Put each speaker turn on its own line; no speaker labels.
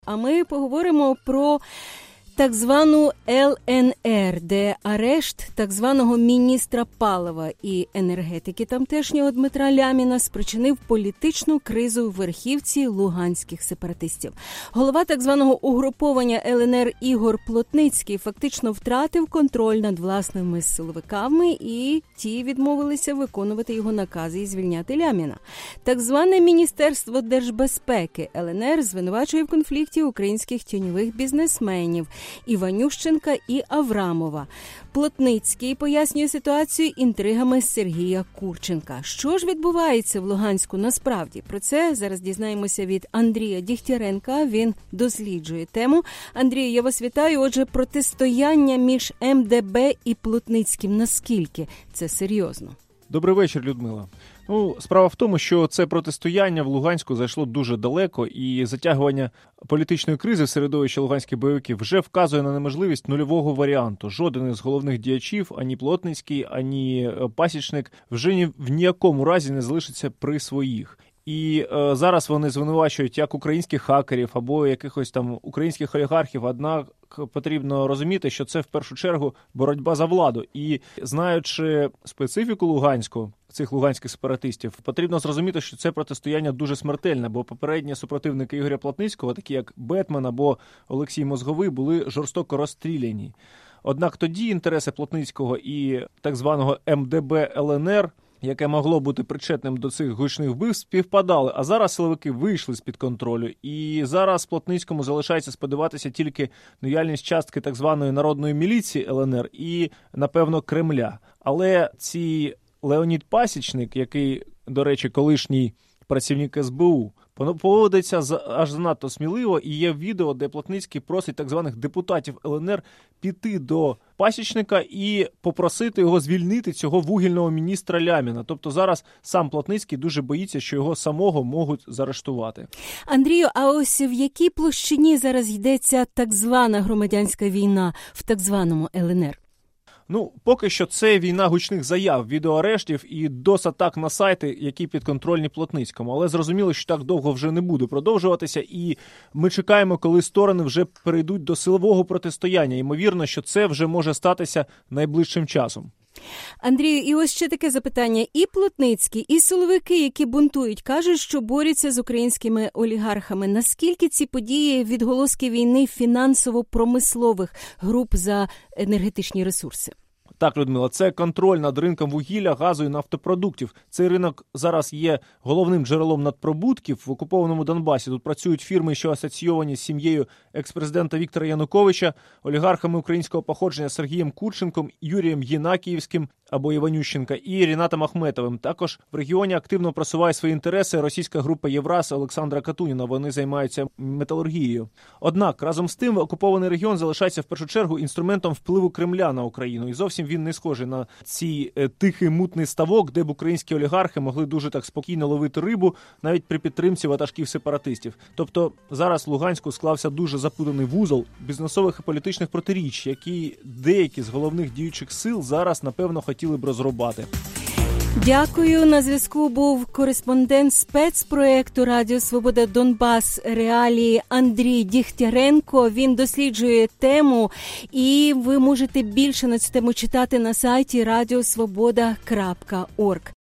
А ми поговоримо про так звану ЛНР, де арешт так званого міністра палива і енергетики тамтешнього Дмитра Ляміна спричинив політичну кризу в верхівці луганських сепаратистів. Голова так званого угруповання ЛНР Ігор Плотницький фактично втратив контроль над власними силовиками, і ті відмовилися виконувати його накази і звільняти Ляміна. Так зване Міністерство держбезпеки ЛНР звинувачує в конфлікті українських тіньових бізнесменів Іванющенка і Аврамова. Плотницький пояснює ситуацію інтригами Сергія Курченка. Що ж відбувається в Луганську насправді? Про це зараз дізнаємося від Андрія Дігтяренка. Він досліджує тему. Андрію, я вас вітаю. Отже, протистояння між МДБ і Плотницьким. Наскільки це серйозно?
Добрий вечір, Людмила. Справа в тому, що це протистояння в Луганську зайшло дуже далеко, і затягування політичної кризи в середовищі луганських бойовиків вже вказує на неможливість нульового варіанту. Жоден із головних діячів, ані Плотницький, ані Пасічник, вже в ніякому разі не залишиться при своїх. І зараз вони звинувачують як українських хакерів або якихось там українських олігархів, однак потрібно розуміти, що це в першу чергу боротьба за владу. І знаючи специфіку луганську, цих луганських сепаратистів, потрібно зрозуміти, що це протистояння дуже смертельне, бо попередні супротивники Ігоря Плотницького, такі як Бетмен або Олексій Мозговий, були жорстоко розстріляні. Однак тоді інтереси Плотницького і так званого МДБ ЛНР, яке могло бути причетним до цих гучних вбивств, співпадали. А зараз силовики вийшли з-під контролю. І зараз Плотницькому залишається сподіватися тільки наявність частки так званої народної міліції ЛНР і, напевно, Кремля. Але Леонід Пасічник, який, до речі, колишній працівник СБУ, поводиться аж занадто сміливо, і є відео, де Плотницький просить так званих депутатів ЛНР піти до Пасічника і попросити його звільнити цього вугільного міністра Ляміна. Тобто зараз сам Плотницький дуже боїться, що його самого можуть заарештувати.
Андрію, а ось в якій площині зараз йдеться так звана громадянська війна в так званому ЛНР?
Поки що це війна гучних заяв, відеоарештів і DOS-атак на сайти, які підконтрольні Плотницькому. Але зрозуміло, що так довго вже не буде продовжуватися, і ми чекаємо, коли сторони вже перейдуть до силового протистояння. Ймовірно, що це вже може статися найближчим часом.
Андрію, і ось ще таке запитання. І Плотницький, і силовики, які бунтують, кажуть, що борються з українськими олігархами. Наскільки ці події відголоски війни фінансово-промислових груп за енергетичні ресурси?
Так, Людмила, це контроль над ринком вугілля, газу і нафтопродуктів. Цей ринок зараз є головним джерелом надприбутків в окупованому Донбасі. Тут працюють фірми, що асоційовані з сім'єю екс-президента Віктора Януковича, олігархами українського походження Сергієм Курченком, Юрієм Єнакіївським або Іванющенка і Рінатом Ахметовим. Також в регіоні активно просуває свої інтереси російська група Євраз Олександра Катуніна. Вони займаються металургією. Однак, разом з тим, окупований регіон залишається в першу чергу інструментом впливу Кремля на Україну. І зовсім він не схожий на цей тихий мутний ставок, де б українські олігархи могли дуже так спокійно ловити рибу, навіть при підтримці ватажків сепаратистів. Тобто зараз в Луганську склався дуже запутаний вузол бізнесових і політичних протиріч, які деякі з головних діючих сил зараз, напевно, хотіли б розрубати.
Дякую. На зв'язку був кореспондент спецпроекту Радіо Свобода Донбас Реалії Андрій Дігтяренко. Він досліджує тему, і ви можете більше на цю тему читати на сайті radiosvoboda.org.